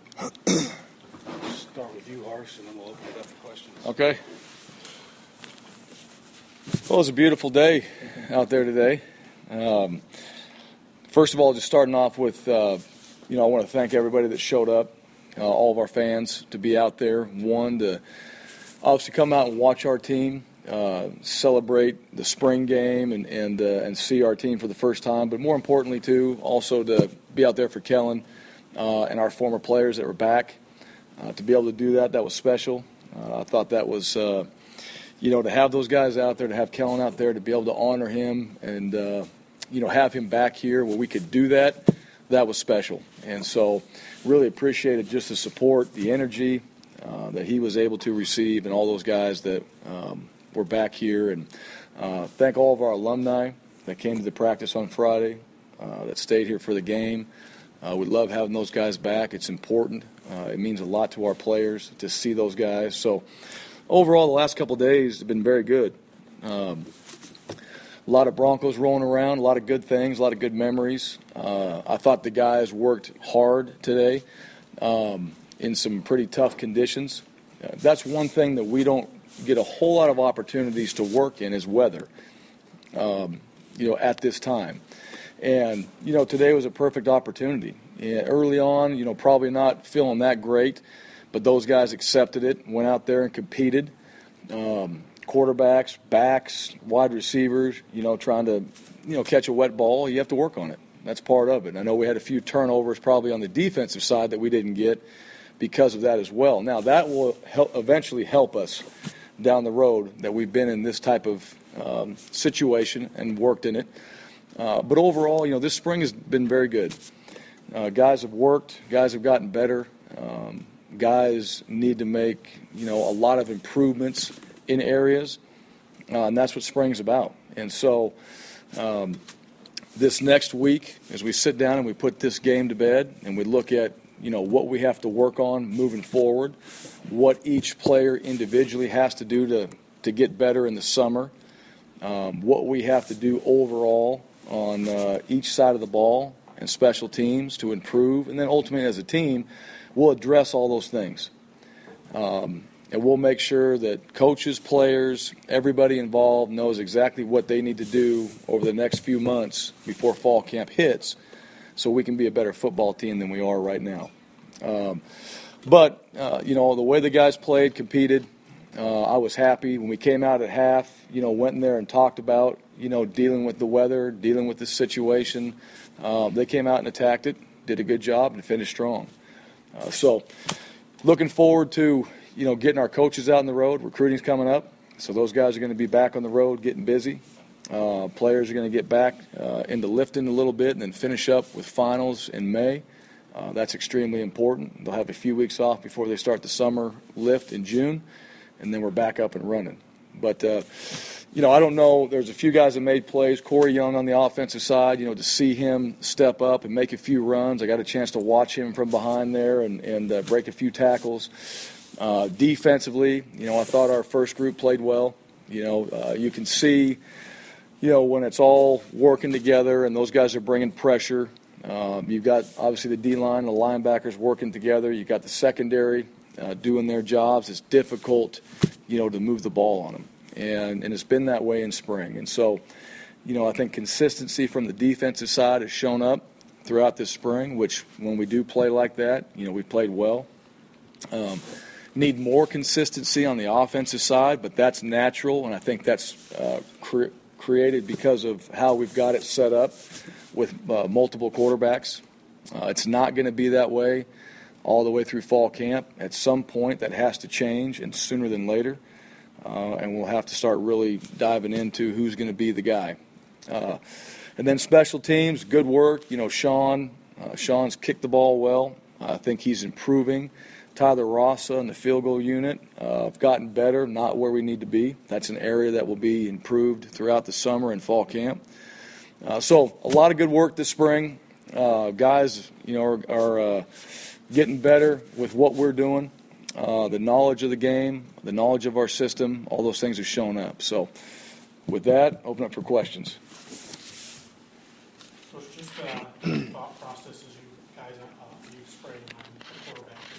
Start with you, Harsh, and then we'll open it up for questions. Okay. Well, it was a beautiful day out there today. First of all, just starting off with, I want to thank everybody that showed up, all of our fans, to be out there. One, to obviously come out and watch our team, celebrate the spring game and see our team for the first time. But more importantly, too, also to be out there for Kellen and our former players that were back. To be able to do that was special. I thought that was, to have those guys out there, to have Kellen out there, to be able to honor him and, have him back here where we could do that was special. And so really appreciated just the support, the energy that he was able to receive, and all those guys that were back here. And thank all of our alumni that came to the practice on Friday, that stayed here for the game. We love having those guys back. It's important. It means a lot to our players to see those guys. So overall, the last couple of days have been very good. A lot of Broncos rolling around, a lot of good things, a lot of good memories. I thought the guys worked hard today in some pretty tough conditions. That's one thing that we don't get a whole lot of opportunities to work in is weather, at this time. And, today was a perfect opportunity. Early on, probably not feeling that great, but those guys accepted it, went out there and competed. Quarterbacks, backs, wide receivers, trying to, catch a wet ball. You have to work on it. That's part of it. I know we had a few turnovers probably on the defensive side that we didn't get because of that as well. Now, that will eventually help us down the road that we've been in this type of situation and worked in it. But overall, this spring has been very good. Guys have worked. Guys have gotten better. Guys need to make, a lot of improvements in areas, and that's what spring's about. And so this next week, as we sit down and we put this game to bed and we look at, what we have to work on moving forward, what each player individually has to do to get better in the summer, what we have to do overall on each side of the ball and special teams to improve, and then ultimately as a team, we'll address all those things. And we'll make sure that coaches, players, everybody involved knows exactly what they need to do over the next few months before fall camp hits so we can be a better football team than we are right now. But the way the guys played, competed, I was happy. When we came out at half, went in there and talked about, dealing with the weather, dealing with the situation. They came out and attacked it, did a good job, and finished strong. So looking forward to, getting our coaches out on the road. Recruiting's coming up, so those guys are going to be back on the road getting busy. Players are going to get back into lifting a little bit and then finish up with finals in May. That's extremely important. They'll have a few weeks off before they start the summer lift in June, and then we're back up and running. But, I don't know. There's a few guys that made plays. Corey Young on the offensive side, to see him step up and make a few runs. I got a chance to watch him from behind there and break a few tackles. Defensively, I thought our first group played well. You can see, when it's all working together and those guys are bringing pressure. You've got, obviously, the D-line and the linebackers working together. You've got the secondary doing their jobs. It's difficult, to move the ball on them. And it's been that way in spring. And so, I think consistency from the defensive side has shown up throughout this spring, which when we do play like that, we played well. Need more consistency on the offensive side, but that's natural, and I think that's created because of how we've got it set up with multiple quarterbacks. It's not going to be that way all the way through fall camp. At some point, that has to change, and sooner than later. And we'll have to start really diving into who's going to be the guy. And then special teams, good work. Sean's kicked the ball well. I think he's improving. Tyler Rossa in the field goal unit have gotten better, not where we need to be. That's an area that will be improved throughout the summer and fall camp. So a lot of good work this spring. Guys, are getting better with what we're doing. The knowledge of the game, the knowledge of our system, all those things have shown up. So with that, open up for questions. So it's just thought process as you guys, you spraying on the quarterback.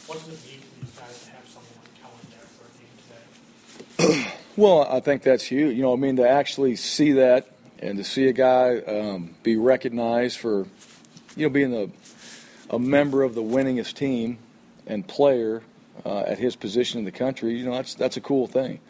What does it mean for these guys to have someone like Kellen there for a game today? Well, I think that's huge. You know, I mean, to actually see that and to see a guy be recognized for, being a member of the winningest team and player at his position in the country, that's a cool thing.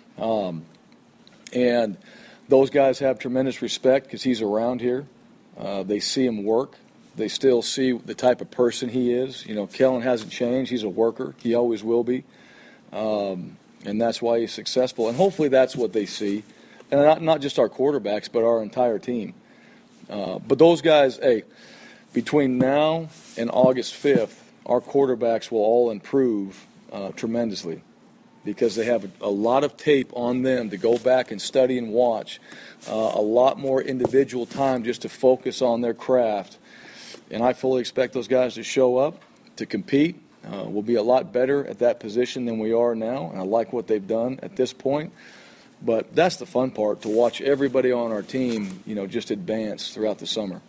And those guys have tremendous respect because he's around here. They see him work. They still see the type of person he is. Kellen hasn't changed. He's a worker. He always will be. And that's why he's successful. And hopefully that's what they see. And not just our quarterbacks, but our entire team. But those guys, between now and August 5th, our quarterbacks will all improve tremendously because they have a lot of tape on them to go back and study and watch, a lot more individual time just to focus on their craft. And I fully expect those guys to show up, to compete. We'll be a lot better at that position than we are now, and I like what they've done at this point. But that's the fun part, to watch everybody on our team, just advance throughout the summer.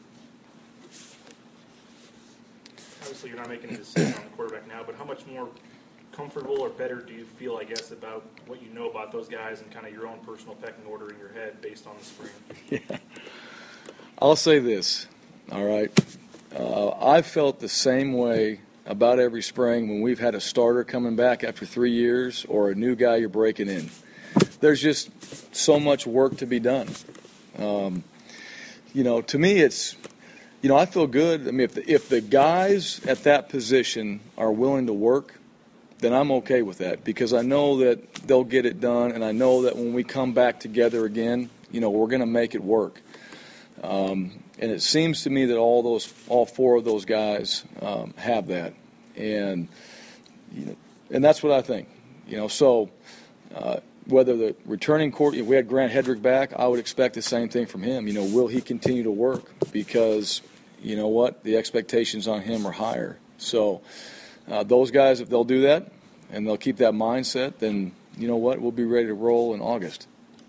Obviously, you're not making a decision on the quarterback now, but how much more comfortable or better do you feel, I guess, about what you know about those guys and kind of your own personal pecking order in your head based on the spring? Yeah. I'll say this, all right? I've felt the same way about every spring when we've had a starter coming back after 3 years or a new guy you're breaking in. There's just so much work to be done. To me, it's, I feel good. I mean, if the guys at that position are willing to work, then I'm okay with that because I know that they'll get it done, and I know that when we come back together again, we're going to make it work. And it seems to me that all four of those guys have that, and that's what I think. So whether the returning if we had Grant Hedrick back, I would expect the same thing from him. Will he continue to work? Because you know what, the expectations on him are higher. So those guys, if they'll do that and they'll keep that mindset, then you know what, we'll be ready to roll in August.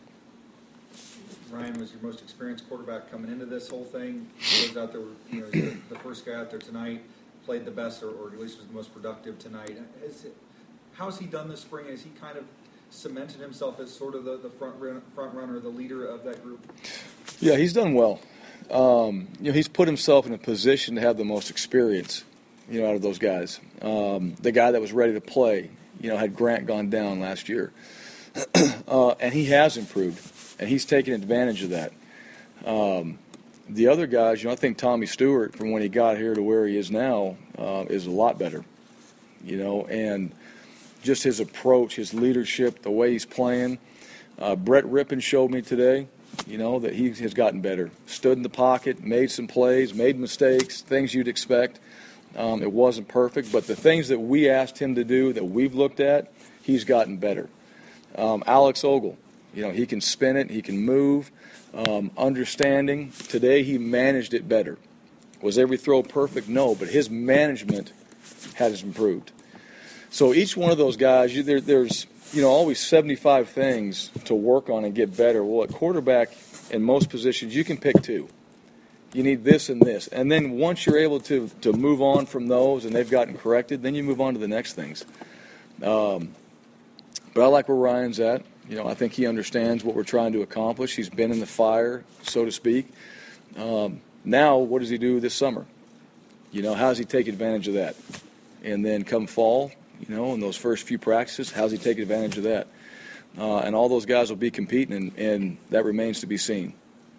Ryan was your most experienced quarterback coming into this whole thing. He was out there, the first guy out there tonight, played the best, or at least was the most productive tonight. How has he done this spring? Has he kind of cemented himself as sort of the front runner, the leader of that group? Yeah, he's done well. He's put himself in a position to have the most experience, out of those guys. The guy that was ready to play, had Grant gone down last year. And he has improved. And he's taken advantage of that. The other guys, I think Tommy Stewart, from when he got here to where he is now, is a lot better. And just his approach, his leadership, the way he's playing. Brett Rippon showed me today, that he has gotten better. Stood in the pocket, made some plays, made mistakes, things you'd expect. It wasn't perfect, but the things that we asked him to do that we've looked at, he's gotten better. Alex Ogle. He can spin it. He can move. Understanding. Today he managed it better. Was every throw perfect? No, but his management has improved. So each one of those guys, there's always 75 things to work on and get better. Well, at quarterback, in most positions, you can pick two. You need this and this. And then once you're able to move on from those and they've gotten corrected, then you move on to the next things. But I like where Ryan's at. I think he understands what we're trying to accomplish. He's been in the fire, so to speak. Now, what does he do this summer? How does he take advantage of that? And then come fall, in those first few practices, how does he take advantage of that? And all those guys will be competing, and that remains to be seen.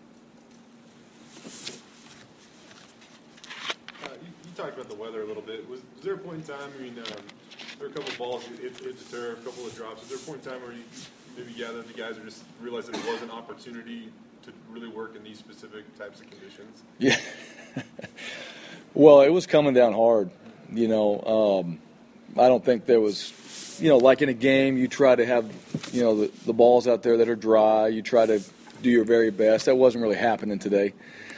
You talked about the weather a little bit. Was there a point in time, there were a couple of balls hit the turf, a couple of drops. Was there a point in time where you maybe gathered the guys or just realized that it was an opportunity to really work in these specific types of conditions? Yeah. Well, it was coming down hard. I don't think there was, like in a game, you try to have, the balls out there that are dry. You try to do your very best. That wasn't really happening today.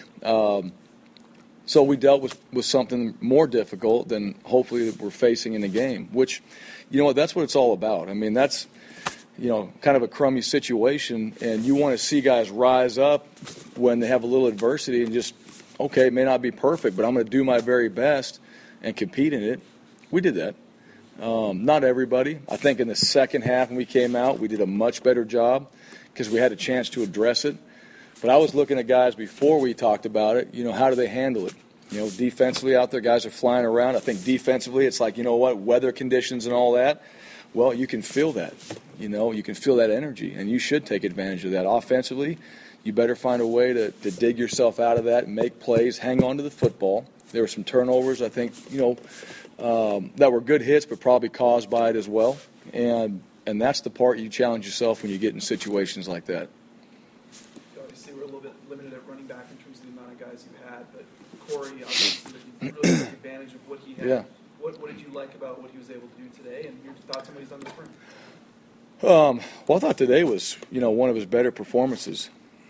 So we dealt with something more difficult than hopefully we're facing in the game, which, that's what it's all about. I mean, that's, kind of a crummy situation, and you want to see guys rise up when they have a little adversity and just, okay, it may not be perfect, but I'm going to do my very best and compete in it. We did that. Not everybody. I think in the second half when we came out, we did a much better job because we had a chance to address it. But I was looking at guys before we talked about it, how do they handle it? Defensively out there, guys are flying around. I think defensively it's like, weather conditions and all that. Well, you can feel that. You can feel that energy, and you should take advantage of that. Offensively, you better find a way to dig yourself out of that and make plays, hang on to the football. There were some turnovers, I think, that were good hits, but probably caused by it as well. And that's the part you challenge yourself when you get in situations like that. Obviously, we're a little bit limited at running back in terms of the amount of guys you had, but Corey obviously really took advantage of what he had. Yeah. What did you like about what he was able to do today, and your thoughts on what he's done this spring? Well, I thought today was, one of his better performances.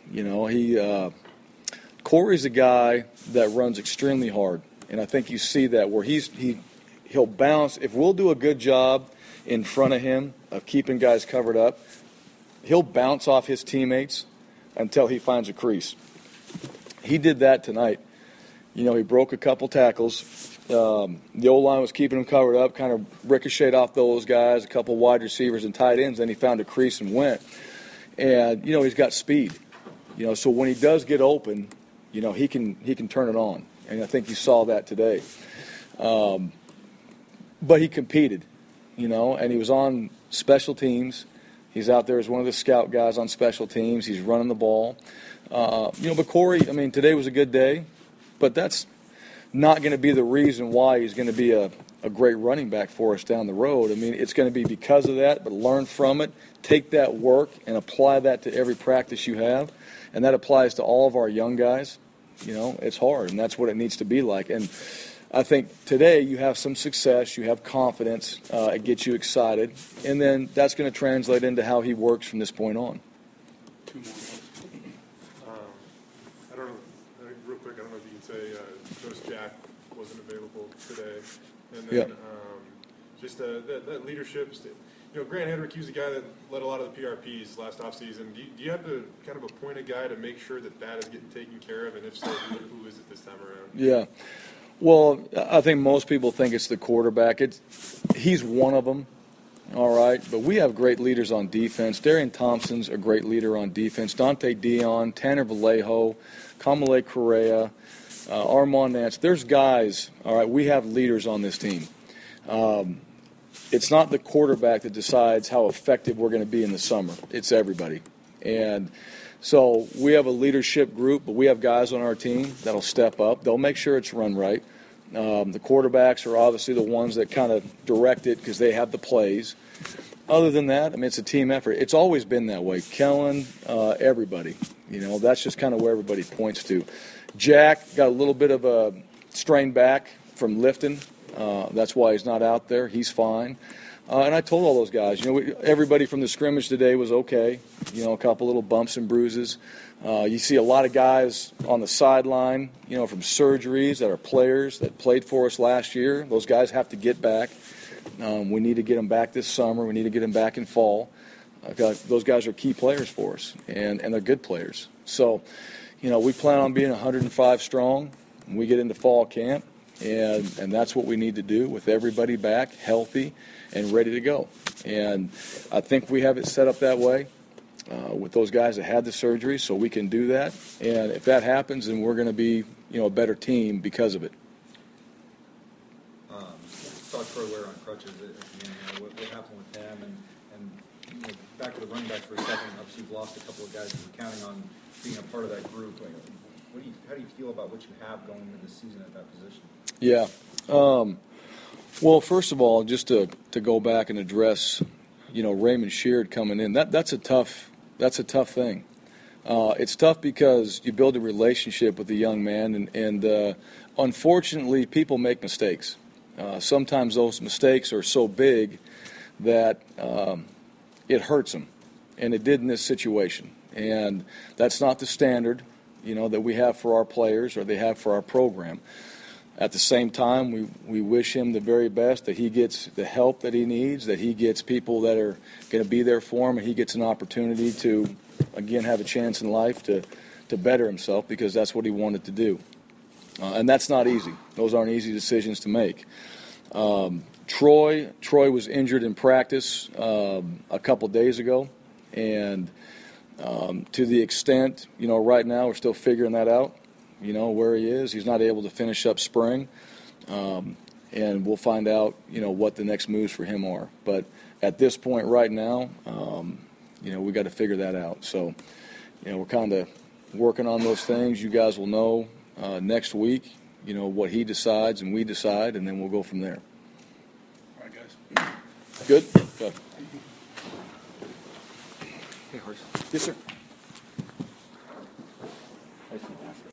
Corey's a guy that runs extremely hard, and I think you see that where he'll bounce. If we'll do a good job in front of him of keeping guys covered up, he'll bounce off his teammates until he finds a crease. He did that tonight. He broke a couple tackles. The O-line was keeping him covered up, kind of ricocheted off those guys, a couple wide receivers and tight ends, then he found a crease and went. And, he's got speed. So when he does get open, he can turn it on. And I think you saw that today. But he competed, and he was on special teams. He's out there as one of the scout guys on special teams. He's running the ball. But Corey, today was a good day, but that's not going to be the reason why he's going to be a great running back for us down the road. It's going to be because of that, but learn from it, take that work, and apply that to every practice you have. And that applies to all of our young guys. It's hard, and that's what it needs to be like. And I think today you have some success, you have confidence, it gets you excited, and then that's going to translate into how he works from this point on. Two more. I don't know, real quick, I don't know if you can say Coach Jack wasn't available today. And then just that leadership. Grant Hedrick, he was a guy that led a lot of the PRPs last offseason. Do you have to kind of appoint a guy to make sure that is getting taken care of? And if so, who is it this time around? Yeah. Well, I think most people think it's the quarterback. He's one of them, all right? But we have great leaders on defense. Darian Thompson's a great leader on defense. Dante Dion, Tanner Vallejo, Kamale Correa, Armand Nance. There's guys, all right, we have leaders on this team. It's not the quarterback that decides how effective we're going to be in the summer. It's everybody. And so we have a leadership group, but we have guys on our team that'll step up. They'll make sure it's run right. The quarterbacks are obviously the ones that kind of direct it because they have the plays. Other than that, it's a team effort. It's always been that way. Kellen, everybody. That's just kind of where everybody points to. Jack got a little bit of a strain back from lifting. That's why he's not out there. He's fine. And I told all those guys, everybody from the scrimmage today was okay. A couple little bumps and bruises. You see a lot of guys on the sideline, from surgeries that are players that played for us last year. Those guys have to get back. We need to get them back this summer. We need to get them back in fall. Those guys are key players for us, and they're good players. So, we plan on being 105 strong when we get into fall camp. And that's what we need to do with everybody back, healthy, and ready to go. And I think we have it set up that way with those guys that had the surgery, so we can do that. And if that happens, then we're going to be, a better team because of it. Saw Troy Ware on crutches at the end. What happened with him? And back to the running back for a second. Obviously, you've lost a couple of guys that were counting on being a part of that group. How do you feel about what you have going into the season at that position? Yeah. Well, first of all, just to go back and address, Raymond Sheard coming in. That's a tough thing. It's tough because you build a relationship with a young man, and unfortunately, people make mistakes. Sometimes those mistakes are so big that it hurts them, and it did in this situation. And that's not the standard, that we have for our players or they have for our program. At the same time, we wish him the very best, that he gets the help that he needs, that he gets people that are going to be there for him, and he gets an opportunity to, again, have a chance in life to better himself, because that's what he wanted to do. And that's not easy. Those aren't easy decisions to make. Troy was injured in practice a couple days ago, and to the extent, right now we're still figuring that out, where he is. He's not able to finish up spring, and we'll find out, what the next moves for him are. But at this point right now, we got to figure that out. So, we're kind of working on those things. You guys will know next week, what he decides and we decide, and then we'll go from there. All right, guys. Good? Good. Hey, Horace. Yes, sir.